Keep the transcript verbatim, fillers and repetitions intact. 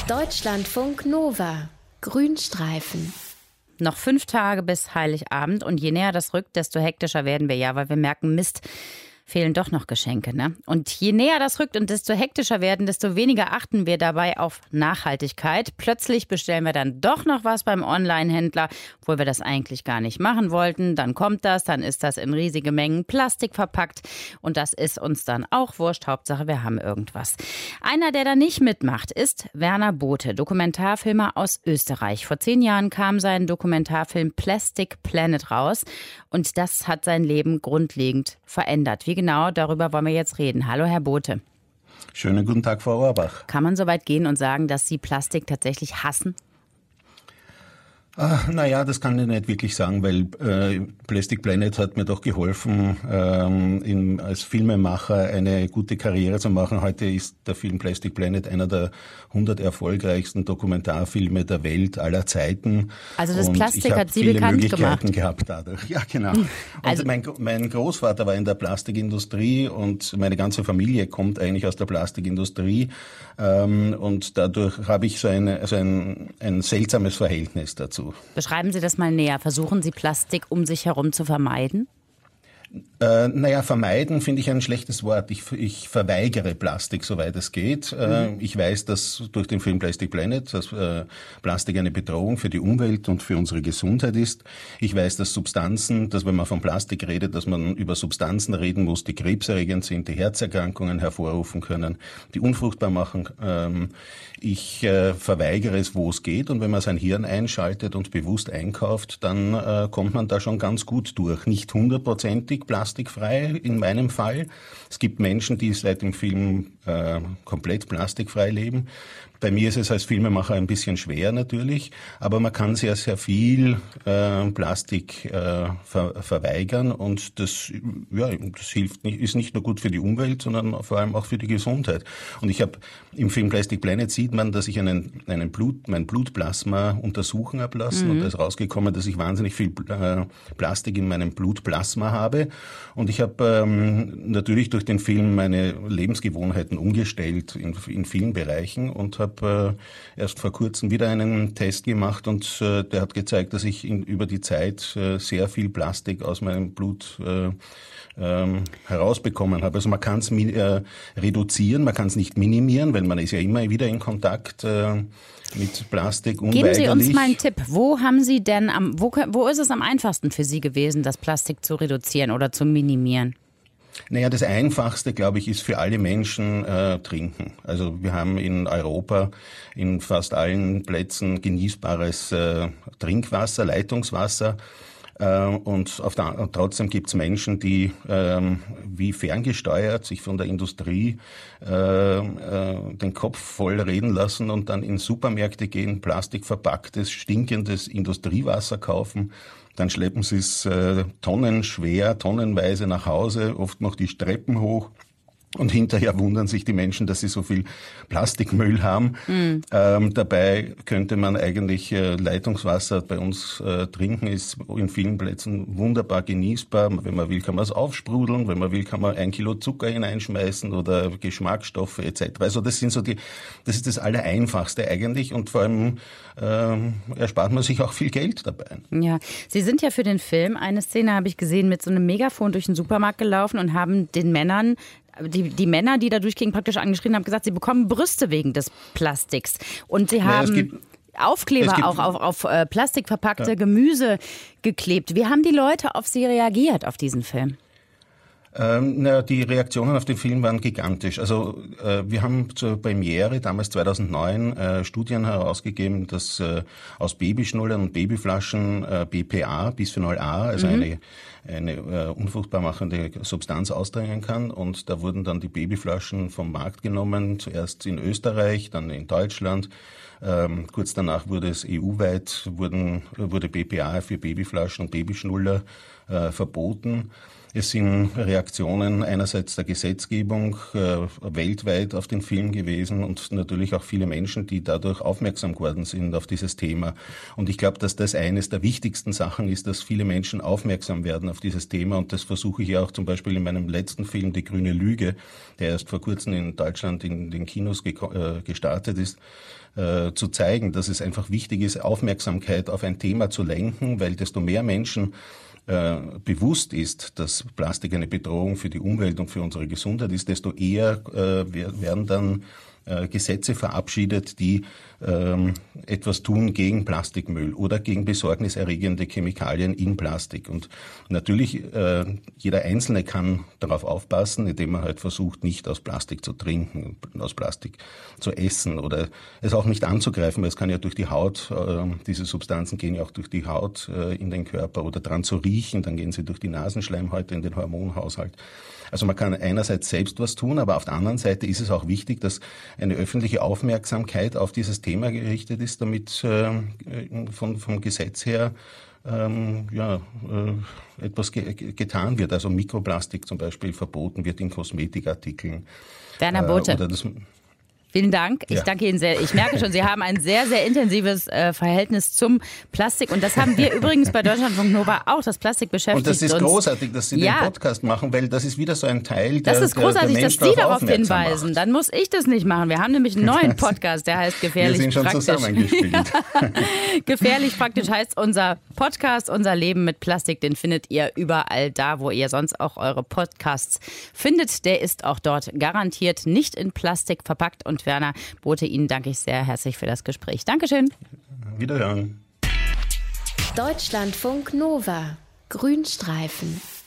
Deutschlandfunk Nova. Grünstreifen. Noch fünf Tage bis Heiligabend und je näher das rückt, desto hektischer werden wir ja, weil wir merken, Mist, fehlen doch noch Geschenke, ne? Und je näher das rückt und desto hektischer werden, desto weniger achten wir dabei auf Nachhaltigkeit. Plötzlich bestellen wir dann doch noch was beim Online-Händler, obwohl wir das eigentlich gar nicht machen wollten. Dann kommt das, dann ist das in riesige Mengen Plastik verpackt und das ist uns dann auch wurscht. Hauptsache, wir haben irgendwas. Einer, der da nicht mitmacht, ist Werner Bothe, Dokumentarfilmer aus Österreich. Vor zehn Jahren kam sein Dokumentarfilm Plastic Planet raus und das hat sein Leben grundlegend verändert. Wie genau, darüber wollen wir jetzt reden. Hallo, Herr Bothe. Schönen guten Tag, Frau Rohrbach. Kann man so weit gehen und sagen, dass Sie Plastik tatsächlich hassen? Ah, naja, das kann ich nicht wirklich sagen, weil äh, Plastic Planet hat mir doch geholfen, ähm, in, als Filmemacher eine gute Karriere zu machen. Heute ist der Film Plastic Planet einer der hundert erfolgreichsten Dokumentarfilme der Welt aller Zeiten. Also das und Plastik hat Sie bekannt gemacht. Ich habe viele Möglichkeiten gemacht. gehabt dadurch. Ja, genau. Und also mein, mein Großvater war in der Plastikindustrie und meine ganze Familie kommt eigentlich aus der Plastikindustrie. Ähm, und dadurch habe ich so, eine, so ein, ein seltsames Verhältnis dazu. Beschreiben Sie das mal näher. Versuchen Sie Plastik um sich herum zu vermeiden? Äh, naja, vermeiden finde ich ein schlechtes Wort. Ich, ich verweigere Plastik, soweit es geht. Äh, mhm. Ich weiß, dass durch den Film Plastic Planet, dass äh, Plastik eine Bedrohung für die Umwelt und für unsere Gesundheit ist. Ich weiß, dass Substanzen, dass wenn man von Plastik redet, dass man über Substanzen reden muss, die krebserregend sind, die Herzerkrankungen hervorrufen können, die unfruchtbar machen. Ähm, ich äh, verweigere es, wo es geht. Und wenn man sein Hirn einschaltet und bewusst einkauft, dann äh, kommt man da schon ganz gut durch. Nicht hundertprozentig plastikfrei in meinem Fall. Es gibt Menschen, die seit dem Film äh, komplett plastikfrei leben. Bei mir ist es als Filmemacher ein bisschen schwer natürlich, aber man kann sehr, sehr viel äh, Plastik äh, ver- verweigern und das, ja, das hilft nicht, ist nicht nur gut für die Umwelt, sondern vor allem auch für die Gesundheit. Und ich habe im Film Plastic Planet sieht man, dass ich einen, einen Blut, mein Blutplasma untersuchen habe lassen mhm. und da ist rausgekommen, dass ich wahnsinnig viel äh, Plastik in meinem Blutplasma habe. Und ich habe ähm, natürlich durch den Film meine Lebensgewohnheiten umgestellt in, in vielen Bereichen und habe habe äh, erst vor kurzem wieder einen Test gemacht und äh, der hat gezeigt, dass ich in, über die Zeit äh, sehr viel Plastik aus meinem Blut äh, ähm, herausbekommen habe. Also man kann es äh, reduzieren, man kann es nicht minimieren, weil man ist ja immer wieder in Kontakt äh, mit Plastik unweigerlich. Geben Sie uns mal einen Tipp. Wo haben Sie denn am, wo, wo ist es am einfachsten für Sie gewesen, das Plastik zu reduzieren oder zu minimieren? Naja, das Einfachste, glaube ich, ist für alle Menschen äh, trinken. Also wir haben in Europa in fast allen Plätzen genießbares äh, Trinkwasser, Leitungswasser. Äh, und auf der, trotzdem gibt es Menschen, die ähm, wie ferngesteuert sich von der Industrie äh, äh, den Kopf voll reden lassen und dann in Supermärkte gehen, plastikverpacktes, stinkendes Industriewasser kaufen. Dann schleppen sie es äh, tonnenschwer, tonnenweise nach Hause, oft noch die Treppen hoch. Und hinterher wundern sich die Menschen, dass sie so viel Plastikmüll haben. Mhm. Ähm, dabei könnte man eigentlich äh, Leitungswasser bei uns äh, trinken, ist in vielen Plätzen wunderbar genießbar. Wenn man will, kann man es aufsprudeln. Wenn man will, kann man ein Kilo Zucker hineinschmeißen oder Geschmacksstoffe et cetera. Also das sind so die, das ist das Allereinfachste eigentlich und vor allem ähm, erspart man sich auch viel Geld dabei. Ja, Sie sind ja für den Film, eine Szene habe ich gesehen, mit so einem Megafon durch den Supermarkt gelaufen und haben den Männern Die, die Männer, die da durchgingen, praktisch angeschrien haben, gesagt, sie bekommen Brüste wegen des Plastiks. Und sie haben ja, gibt, Aufkleber gibt, auch auf, auf äh, plastikverpackte ja. Gemüse geklebt. Wie haben die Leute auf Sie reagiert, auf diesen Film? Ähm, na, die Reaktionen auf den Film waren gigantisch. Also äh, wir haben zur Premiere damals zweitausendneun äh, Studien herausgegeben, dass äh, aus Babyschnullern und Babyflaschen äh, B P A, Bisphenol A, also mhm. eine eine äh, unfruchtbar machende Substanz ausdringen kann. Und da wurden dann die Babyflaschen vom Markt genommen, zuerst in Österreich, dann in Deutschland. Ähm, kurz danach wurde es E U-weit, wurden, wurde B P A für Babyflaschen und Babyschnuller äh, verboten. Es sind Reaktionen einerseits der Gesetzgebung äh, weltweit auf den Film gewesen und natürlich auch viele Menschen, die dadurch aufmerksam geworden sind auf dieses Thema. Und ich glaube, dass das eines der wichtigsten Sachen ist, dass viele Menschen aufmerksam werden auf dieses Thema. Und das versuche ich ja auch zum Beispiel in meinem letzten Film, Die grüne Lüge, der erst vor kurzem in Deutschland in den Kinos ge- äh, gestartet ist, äh, zu zeigen, dass es einfach wichtig ist, Aufmerksamkeit auf ein Thema zu lenken, weil desto mehr Menschen äh, bewusst ist, dass Plastik eine Bedrohung für die Umwelt und für unsere Gesundheit ist, desto eher äh, werden dann Gesetze verabschiedet, die ähm, etwas tun gegen Plastikmüll oder gegen besorgniserregende Chemikalien in Plastik. Und natürlich, äh, jeder Einzelne kann darauf aufpassen, indem er halt versucht, nicht aus Plastik zu trinken, aus Plastik zu essen oder es auch nicht anzugreifen, weil es kann ja durch die Haut, äh, diese Substanzen gehen ja auch durch die Haut äh, in den Körper oder dran zu riechen, dann gehen sie durch die Nasenschleimhäute in den Hormonhaushalt. Also man kann einerseits selbst was tun, aber auf der anderen Seite ist es auch wichtig, dass eine öffentliche Aufmerksamkeit auf dieses Thema gerichtet ist, damit äh, von, vom Gesetz her ähm, ja, äh, etwas ge- getan wird. Also Mikroplastik zum Beispiel verboten wird in Kosmetikartikeln. Werner Bothe. Äh, oder das, Vielen Dank. Ich ja. danke Ihnen sehr. Ich merke schon, Sie haben ein sehr, sehr intensives äh, Verhältnis zum Plastik. Und das haben wir übrigens bei Deutschlandfunk Nova auch. Das Plastik beschäftigt uns. Und das ist uns. großartig, dass Sie ja. den Podcast machen, weil das ist wieder so ein Teil, der Das ist großartig, der, der dass Sie darauf hinweisen. Macht. Dann muss ich das nicht machen. Wir haben nämlich einen neuen Podcast, der heißt Gefährlich Wir sind schon praktisch. zusammengespielt. Gefährlich praktisch heißt unser Podcast, unser Leben mit Plastik. Den findet ihr überall da, wo ihr sonst auch eure Podcasts findet. Der ist auch dort garantiert nicht in Plastik verpackt. Und Werner Bothe, Ihnen danke ich sehr herzlich für das Gespräch. Dankeschön. Wiederhören. Deutschlandfunk Nova. Grünstreifen.